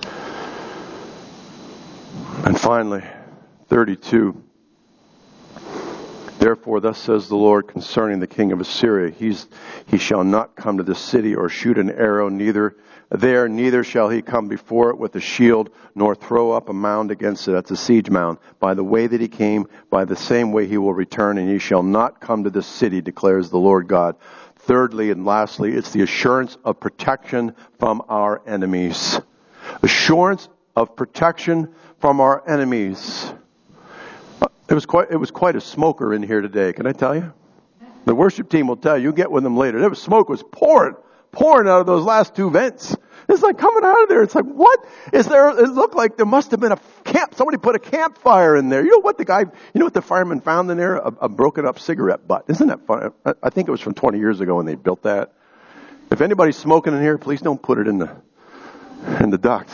And finally, thirty-two. Therefore, thus says the Lord concerning the king of Assyria, He's, he shall not come to this city or shoot an arrow, neither there, neither shall he come before it with a shield, nor throw up a mound against it. That's a siege mound. By the way that he came, by the same way he will return, and he shall not come to this city, declares the Lord God. Thirdly and lastly, it's the assurance of protection from our enemies. Assurance of protection from our enemies. It was quite, it was quite a smoker in here today, can I tell you? The worship team will tell you. You'll get with them later. There was smoke was pouring, pouring out of those last two vents. It's like coming out of there. It's like, what is there? It looked like there must have been a camp. Somebody put a campfire in there. You know what the guy, you know what the fireman found in there? A, a broken up cigarette butt. Isn't that funny? I, I think it was from twenty years ago when they built that. If anybody's smoking in here, please don't put it in the, in the ducts.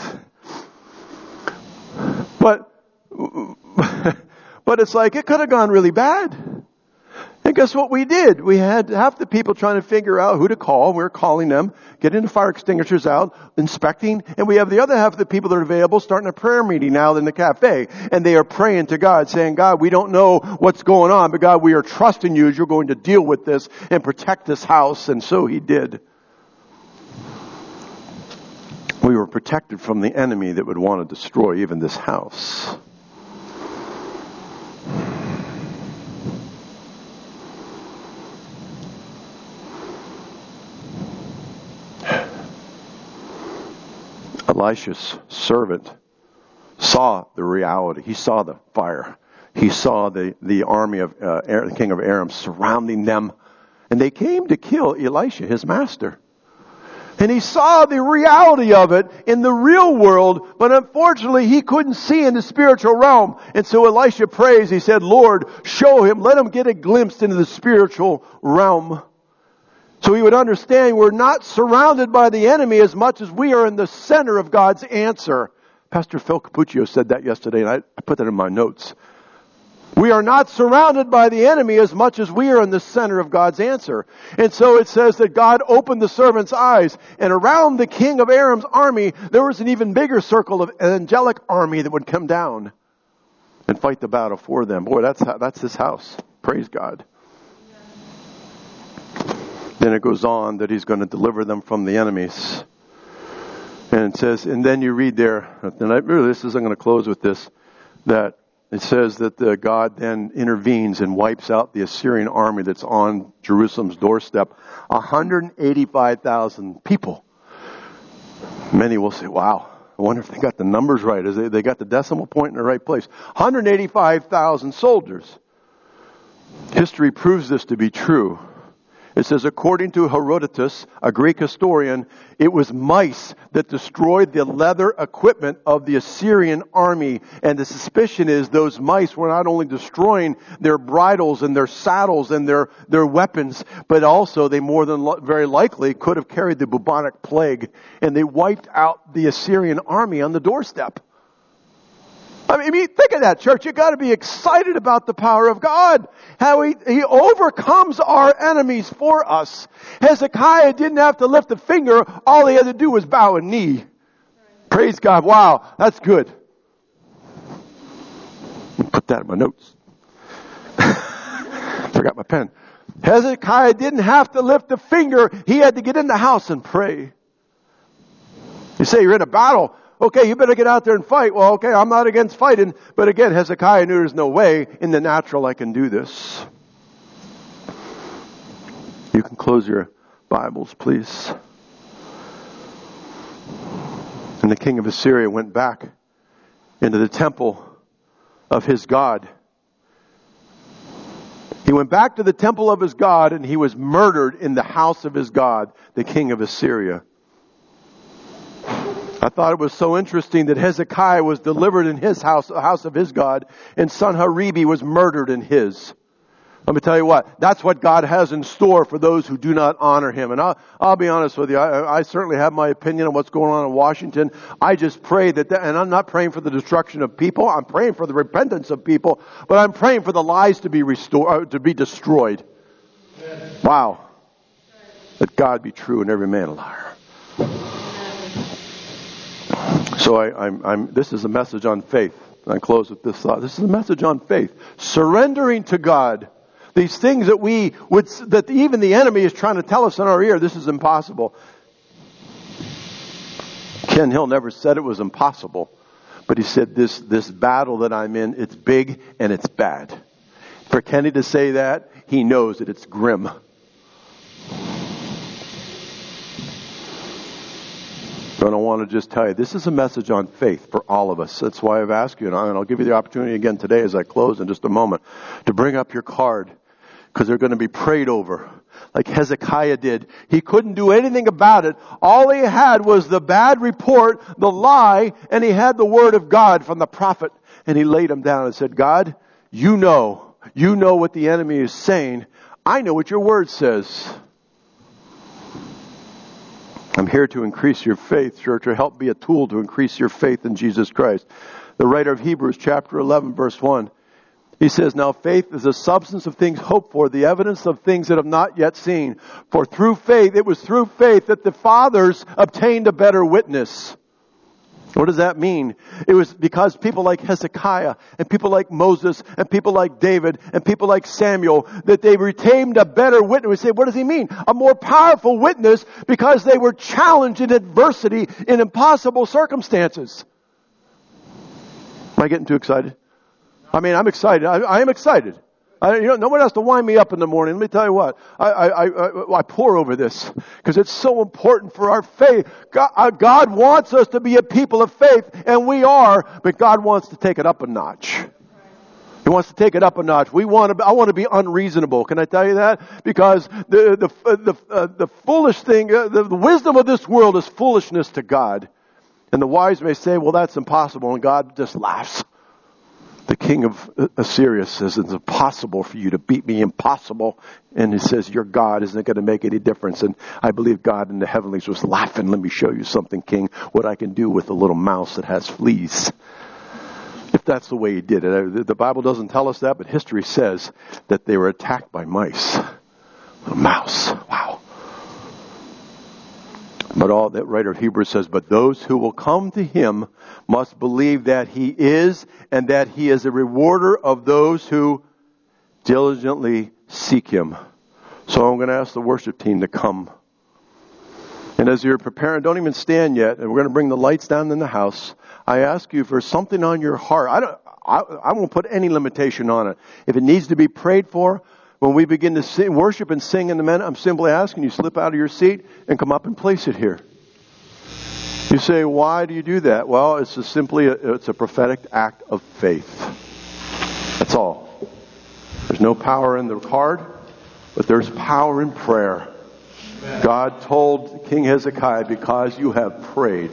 But, But it's like, it could have gone really bad. And guess what we did? We had half the people trying to figure out who to call. We were calling them, getting the fire extinguishers out, inspecting. And we have the other half of the people that are available starting a prayer meeting now in the cafe. And they are praying to God, saying, God, we don't know what's going on, but God, we are trusting you as you're going to deal with this and protect this house. And so he did. We were protected from the enemy that would want to destroy even this house. Elisha's servant saw the reality. He saw the fire. He saw the, the army of uh, the king of Aram surrounding them. And they came to kill Elisha, his master. And he saw the reality of it in the real world, but unfortunately he couldn't see in the spiritual realm. And so Elisha prays. He said, Lord, show him. Let him get a glimpse into the spiritual realm. So he would understand we're not surrounded by the enemy as much as we are in the center of God's answer. Pastor Phil Capuccio said that yesterday, and I, I put that in my notes. We are not surrounded by the enemy as much as we are in the center of God's answer. And so it says that God opened the servant's eyes, and around the king of Aram's army, there was an even bigger circle of an angelic army that would come down and fight the battle for them. Boy, that's how, that's his house. Praise God. Then it goes on that he's going to deliver them from the enemies. And it says, and then you read there, and I really, this is, I'm going to close with this, that it says that the God then intervenes and wipes out the Assyrian army that's on Jerusalem's doorstep. one hundred eighty-five thousand people. Many will say, wow, I wonder if they got the numbers right. Is they, they got the decimal point in the right place. one hundred eighty-five thousand soldiers. History proves this to be true. It says, according to Herodotus, a Greek historian, it was mice that destroyed the leather equipment of the Assyrian army. And the suspicion is those mice were not only destroying their bridles and their saddles and their, their weapons, but also they more than lo- very likely could have carried the bubonic plague. And they wiped out the Assyrian army on the doorstep. I mean, think of that, church. You've got to be excited about the power of God. How he, he overcomes our enemies for us. Hezekiah didn't have to lift a finger. All he had to do was bow a knee. Praise God. Wow, that's good. Put that in my notes. Forgot my pen. Hezekiah didn't have to lift a finger. He had to get in the house and pray. You say you're in a battle. Okay, you better get out there and fight. Well, okay, I'm not against fighting. But again, Hezekiah knew there's no way in the natural I can do this. You can close your Bibles, please. And the king of Assyria went back into the temple of his God. He went back to the temple of his God, and he was murdered in the house of his God, the king of Assyria. I thought it was so interesting that Hezekiah was delivered in his house, the house of his God, and Sanheribi was murdered in his. Let me tell you what, that's what God has in store for those who do not honor him. And I'll, I'll be honest with you, I, I certainly have my opinion on what's going on in Washington. I just pray that, that, and I'm not praying for the destruction of people, I'm praying for the repentance of people, but I'm praying for the lies to be restored, to be destroyed. Wow. Let God be true and every man a liar. So I, I'm, I'm, this is a message on faith. I close with this thought. This is a message on faith. Surrendering to God. These things that we would, that even the enemy is trying to tell us in our ear, this is impossible. Ken Hill never said it was impossible, but he said this, this battle that I'm in, it's big and it's bad. For Kenny to say that, he knows that it's grim. But I want to just tell you, this is a message on faith for all of us. That's why I've asked you, and I'll give you the opportunity again today as I close in just a moment, to bring up your card, because they're going to be prayed over, like Hezekiah did. He couldn't do anything about it. All he had was the bad report, the lie, and he had the word of God from the prophet. And he laid him down and said, God, you know, you know what the enemy is saying. I know what your word says. I'm here to increase your faith, church, or help be a tool to increase your faith in Jesus Christ. The writer of Hebrews chapter eleven, verse one, he says, now faith is the substance of things hoped for, the evidence of things that have not yet seen. For through faith, it was through faith that the fathers obtained a better witness. What does that mean? It was because people like Hezekiah and people like Moses and people like David and people like Samuel, that they retained a better witness. We say, what does he mean? A more powerful witness, because they were challenged in adversity in impossible circumstances. Am I getting too excited? I mean, I'm excited. I, I am excited. I, you know, no one has to wind me up in the morning. Let me tell you what. I, I, I, I pour over this because it's so important for our faith. God, uh, God wants us to be a people of faith, and we are, but God wants to take it up a notch. He wants to take it up a notch. We want to. Be, I want to be unreasonable. Can I tell you that? Because the the the uh, the foolish thing, uh, the, the wisdom of this world is foolishness to God. And the wise may say, "Well, that's impossible," and God just laughs. The king of Assyria says, it's impossible for you to beat me, impossible. And he says, your God isn't going to make any difference. And I believe God in the heavenlies was laughing. Let me show you something, king, what I can do with a little mouse that has fleas. If that's the way he did it. The Bible doesn't tell us that, but history says that they were attacked by mice. A mouse. Wow. But all that writer of Hebrews says, but those who will come to him must believe that he is, and that he is a rewarder of those who diligently seek him. So I'm going to ask the worship team to come. And as you're preparing, don't even stand yet, and we're going to bring the lights down in the house. I ask you for something on your heart. I don't, I, I won't put any limitation on it. If it needs to be prayed for, when we begin to sing, worship and sing in a minute, I'm simply asking you slip out of your seat and come up and place it here. You say, why do you do that? Well, it's a simply a, it's a prophetic act of faith. That's all. There's no power in the card, but there's power in prayer. God told King Hezekiah, because you have prayed.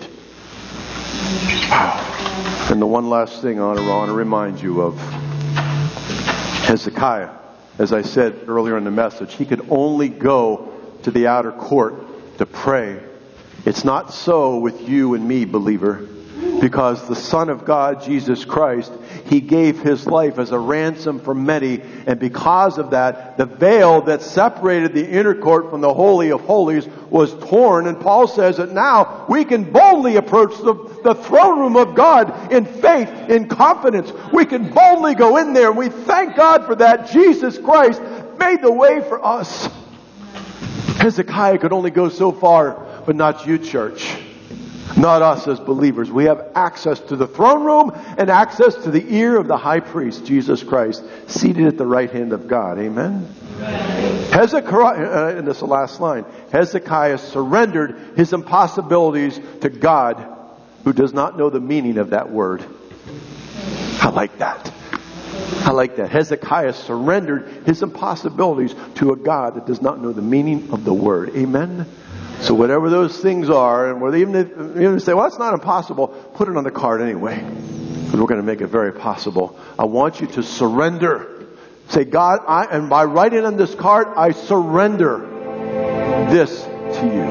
Wow. And the one last thing I want to, I want to remind you of Hezekiah. As I said earlier in the message, he could only go to the outer court to pray. It's not so with you and me, believer, because the Son of God, Jesus Christ, he gave his life as a ransom for many, and because of that, the veil that separated the inner court from the Holy of Holies was torn, and Paul says that now we can boldly approach the, the throne room of God in faith, in confidence. We can boldly go in there, and we thank God for that. Jesus Christ made the way for us. Hezekiah could only go so far, but not you, church. Not us as believers. We have access to the throne room and access to the ear of the high priest, Jesus Christ, seated at the right hand of God. Amen? Amen. Hezekiah, uh, and this is the last line, Hezekiah surrendered his impossibilities to God, who does not know the meaning of that word. I like that. I like that. Hezekiah surrendered his impossibilities to a God that does not know the meaning of the word. Amen? So whatever those things are, and whether even if you say, well, it's not impossible, put it on the card anyway. Because we're going to make it very possible. I want you to surrender. Say, God, I, and by writing on this card, I surrender this to you.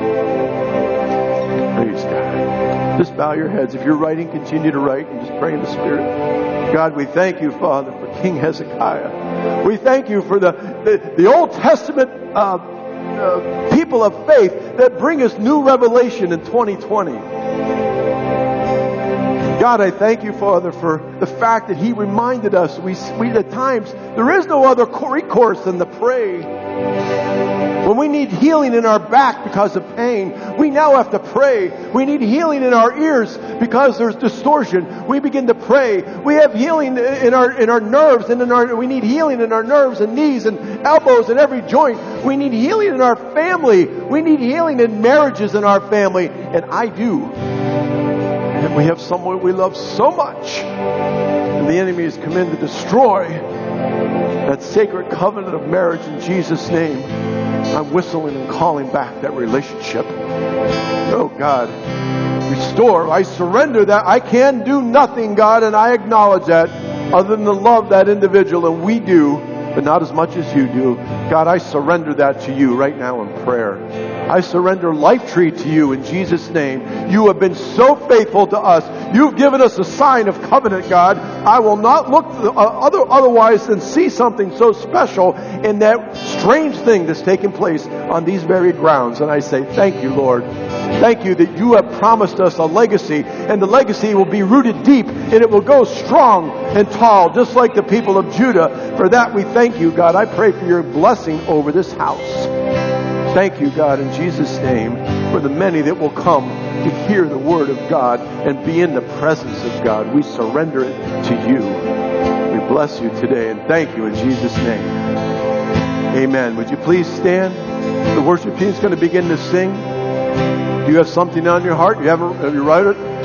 Praise God. Just bow your heads. If you're writing, continue to write and just pray in the Spirit. God, we thank you, Father, for King Hezekiah. We thank you for the, the, the Old Testament uh, Uh, people of faith that bring us new revelation in twenty twenty. God, I thank you, Father, for the fact that He reminded us, we, we at times, there is no other recourse than to pray. When we need healing in our back because of pain, we now have to pray. We need healing in our ears because there's distortion. We begin to pray. We have healing in our in our nerves and in our we need healing in our nerves and knees and elbows and every joint. We need healing in our family. We need healing in marriages in our family. And I do. And we have someone we love so much. And the enemy has come in to destroy that sacred covenant of marriage in Jesus' name. I'm whistling and calling back that relationship. Oh, God, restore. I surrender that. I can do nothing, God, and I acknowledge that other than to love that individual, and we do, but not as much as you do. God, I surrender that to you right now in prayer. I surrender Lifetree to you in Jesus' name. You have been so faithful to us. You've given us a sign of covenant, God. I will not look uh, other, otherwise than see something so special in that strange thing that's taken place on these very grounds. And I say, thank you, Lord. Thank you that you have promised us a legacy, and the legacy will be rooted deep, and it will go strong and tall, just like the people of Judah. For that we thank you, God. I pray for your blessing over this house. Thank you, God, in Jesus' name, for the many that will come to hear the word of God and be in the presence of God. We surrender it to you. We bless you today and thank you in Jesus' name. Amen. Would you please stand? The worship team is going to begin to sing. Do you have something on your heart? You haven't, have you write it?